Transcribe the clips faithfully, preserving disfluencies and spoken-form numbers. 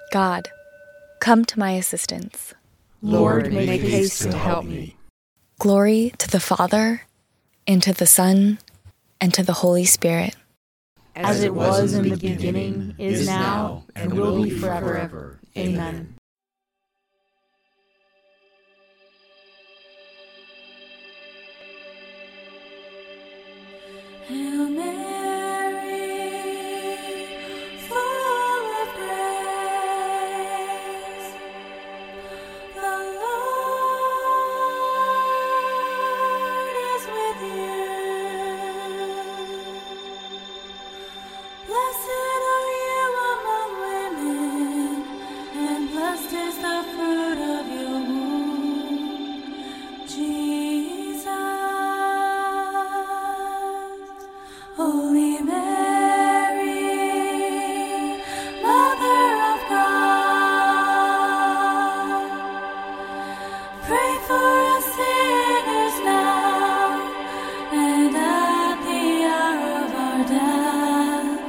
God, come to my assistance. Lord, make haste to help me. Glory to the Father, and to the Son, and to the Holy Spirit. As it was in the beginning, is now, and will be forever. Amen. Hail Mary, full of grace, the Lord is with you. Blessed are you among women, and blessed is the fruit of your womb, Jesus. Holy Mary, Mother of God, pray for us sinners now and at the hour of our death.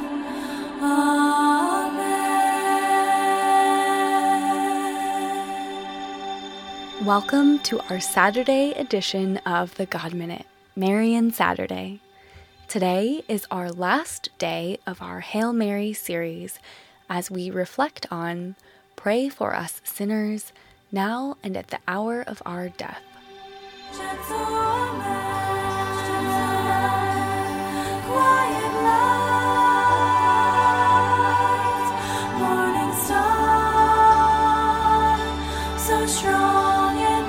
Amen. Welcome to our Saturday edition of the God Minute, Marian Saturday. Today is our last day of our Hail Mary series as we reflect on Pray for Us Sinners, now and at the hour of our death. Gentle man, quiet light, morning star, so strong and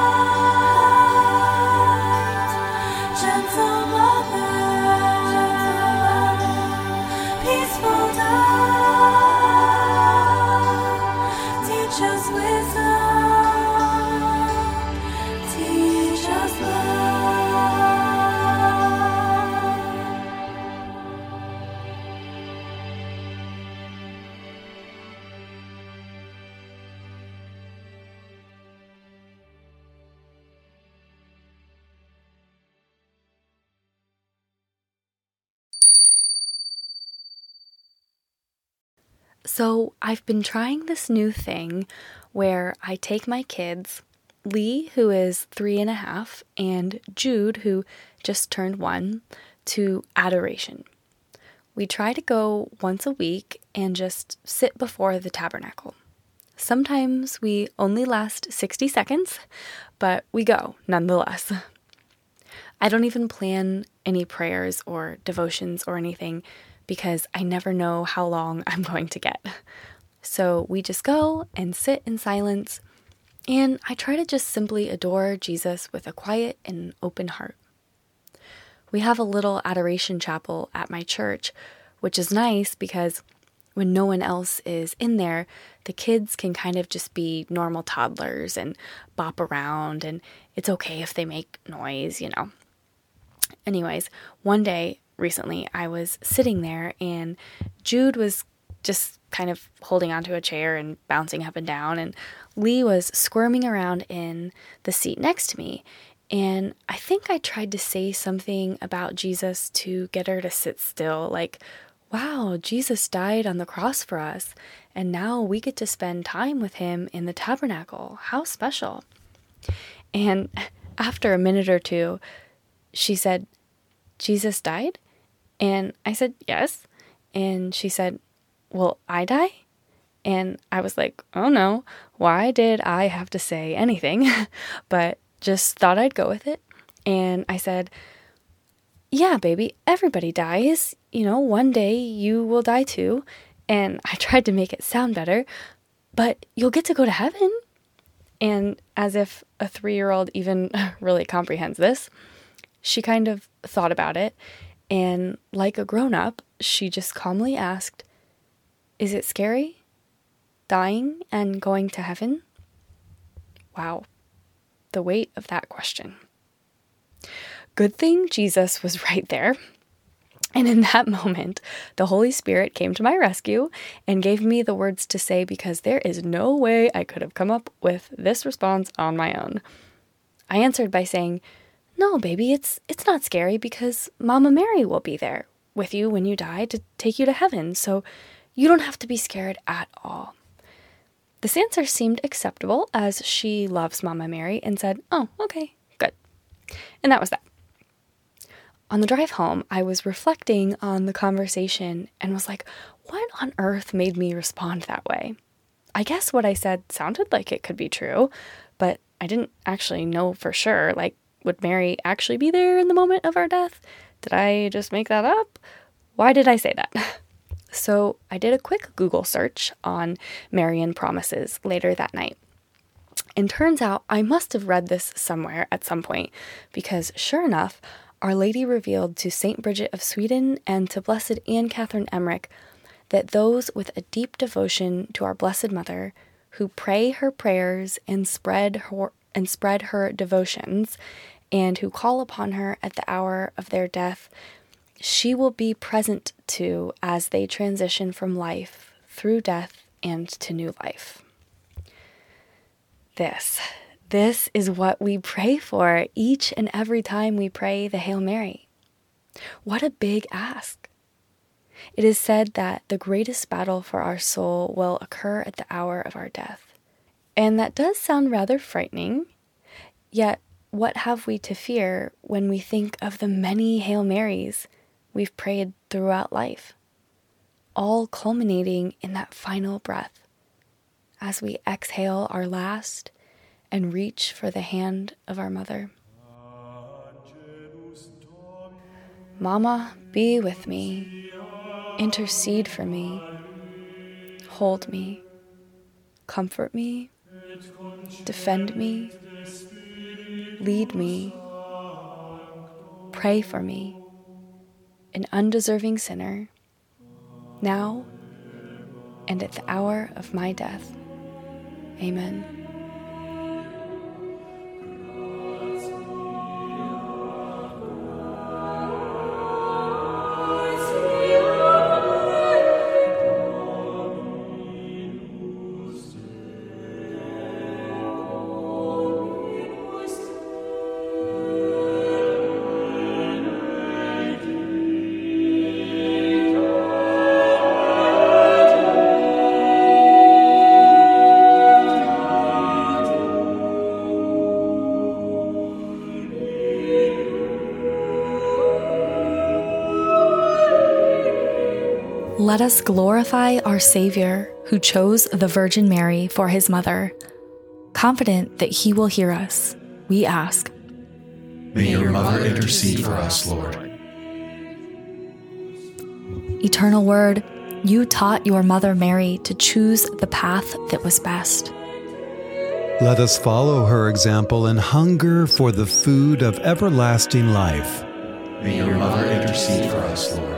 bright. Gentle mother, peaceful dove, teach us wisdom, teach us love. So I've been trying this new thing where I take my kids, Lee, who is three and a half, and Jude, who just turned one, to adoration. We try to go once a week and just sit before the tabernacle. Sometimes we only last sixty seconds, but we go nonetheless. I don't even plan any prayers or devotions or anything because I never know how long I'm going to get. So we just go and sit in silence, and I try to just simply adore Jesus with a quiet and open heart. We have a little adoration chapel at my church, which is nice because when no one else is in there, the kids can kind of just be normal toddlers and bop around, and it's okay if they make noise, you know. Anyways, one day recently I was sitting there and Jude was just kind of holding onto a chair and bouncing up and down, and Lee was squirming around in the seat next to me. And I think I tried to say something about Jesus to get her to sit still, like, wow, Jesus died on the cross for us, and now we get to spend time with him in the tabernacle. How special. And after a minute or two, she said, Jesus died? And I said, yes. And she said, will I die? And I was like, oh no, why did I have to say anything? But just thought I'd go with it. And I said, yeah, baby, everybody dies. You know, one day you will die too. And I tried to make it sound better, but you'll get to go to heaven. And as if a three-year-old even really comprehends this, she kind of thought about it. And like a grown-up, she just calmly asked, is it scary? Dying and going to heaven? Wow, the weight of that question. Good thing Jesus was right there. And in that moment, the Holy Spirit came to my rescue and gave me the words to say because there is no way I could have come up with this response on my own. I answered by saying, no, baby, it's it's not scary because Mama Mary will be there with you when you die to take you to heaven, so you don't have to be scared at all. This answer seemed acceptable as she loves Mama Mary and said, "Oh, okay, good." And that was that. On the drive home, I was reflecting on the conversation and was like, what on earth made me respond that way? I guess what I said sounded like it could be true, but I didn't actually know for sure. Like, would Mary actually be there in the moment of our death? Did I just make that up? Why did I say that? So I did a quick Google search on Marian promises later that night. And turns out I must have read this somewhere at some point, because sure enough, Our Lady revealed to Saint Bridget of Sweden and to Blessed Anne Catherine Emmerich that those with a deep devotion to our Blessed Mother, who pray her prayers and spread her and spread her devotions, and who call upon her at the hour of their death, she will be present to as they transition from life through death and to new life. This, this is what we pray for each and every time we pray the Hail Mary. What a big ask. It is said that the greatest battle for our soul will occur at the hour of our death. And that does sound rather frightening, yet what have we to fear when we think of the many Hail Marys we've prayed throughout life, all culminating in that final breath as we exhale our last and reach for the hand of our mother. Mama, be with me, intercede for me, hold me, comfort me, defend me, lead me, pray for me, an undeserving sinner, now and at the hour of my death. Amen. Let us glorify our Savior, who chose the Virgin Mary for his mother. Confident that he will hear us, we ask, may your mother intercede for us, Lord. Eternal Word, you taught your mother Mary to choose the path that was best. Let us follow her example and hunger for the food of everlasting life. May your mother intercede for us, Lord.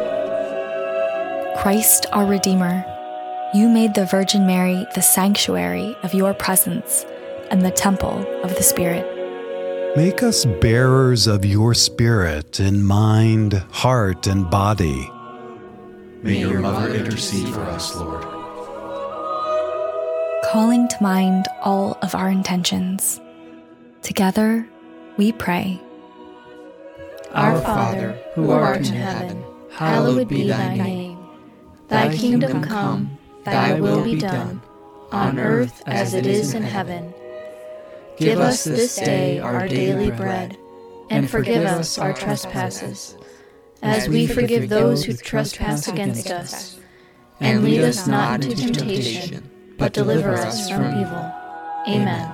Christ our Redeemer, you made the Virgin Mary the sanctuary of your presence and the temple of the Spirit. Make us bearers of your Spirit in mind, heart, and body. May your mother intercede for us, Lord. Calling to mind all of our intentions, together we pray. Our Father, who art in heaven, hallowed be thy name. Thy kingdom come, thy will be done, on earth as it is in heaven. Give us this day our daily bread, and forgive us our trespasses, as we forgive those who trespass against us. And lead us not into temptation, but deliver us from evil. Amen.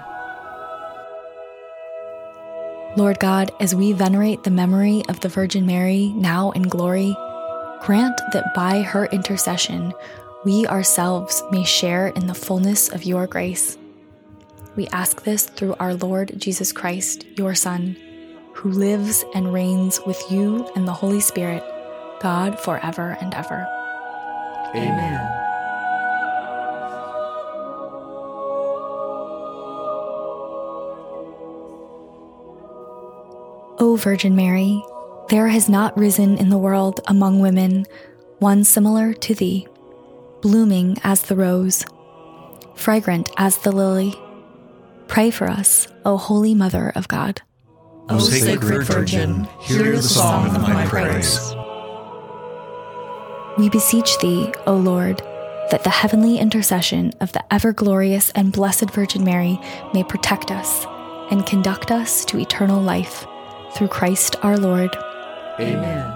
Lord God, as we venerate the memory of the Virgin Mary now in glory, grant that by her intercession, we ourselves may share in the fullness of your grace. We ask this through our Lord Jesus Christ, your Son, who lives and reigns with you and the Holy Spirit, God forever and ever. Amen. O Virgin Mary, there has not risen in the world among women one similar to thee, blooming as the rose, fragrant as the lily. Pray for us, O Holy Mother of God. O Sacred Virgin, hear the song of my praise. We beseech thee, O Lord, that the heavenly intercession of the ever-glorious and blessed Virgin Mary may protect us and conduct us to eternal life through Christ our Lord. Amen.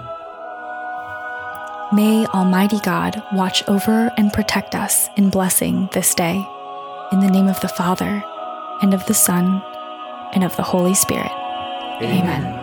May Almighty God watch over and protect us in blessing this day. In the name of the Father, and of the Son, and of the Holy Spirit. Amen. Amen.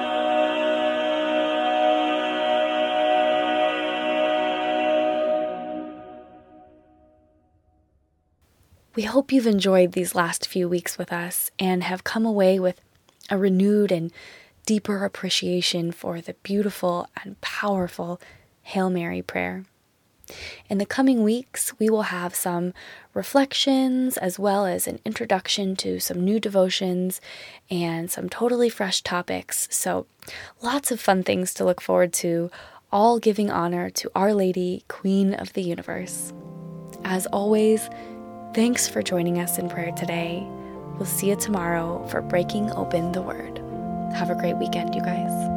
We hope you've enjoyed these last few weeks with us and have come away with a renewed and deeper appreciation for the beautiful and powerful Hail Mary prayer. In the coming weeks, we will have some reflections as well as an introduction to some new devotions and some totally fresh topics. So lots of fun things to look forward to, all giving honor to Our Lady, Queen of the Universe. As always, thanks for joining us in prayer today. We'll see you tomorrow for Breaking Open the Word. Have a great weekend, you guys.